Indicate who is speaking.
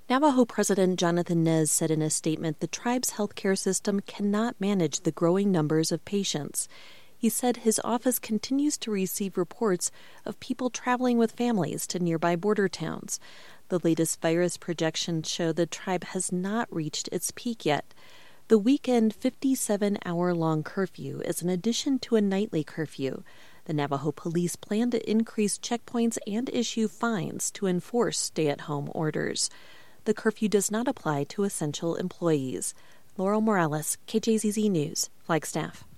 Speaker 1: Navajo President Jonathan Nez said in a statement the tribe's healthcare system cannot manage the growing numbers of patients. He said his office continues to receive reports of people traveling with families to nearby border towns. The latest virus projections show the tribe has not reached its peak yet. The weekend 57-hour-long curfew is an addition to a nightly curfew. The Navajo police plan to increase checkpoints and issue fines to enforce stay-at-home orders. The curfew does not apply to essential employees. Laurel Morales, KJZZ News, Flagstaff.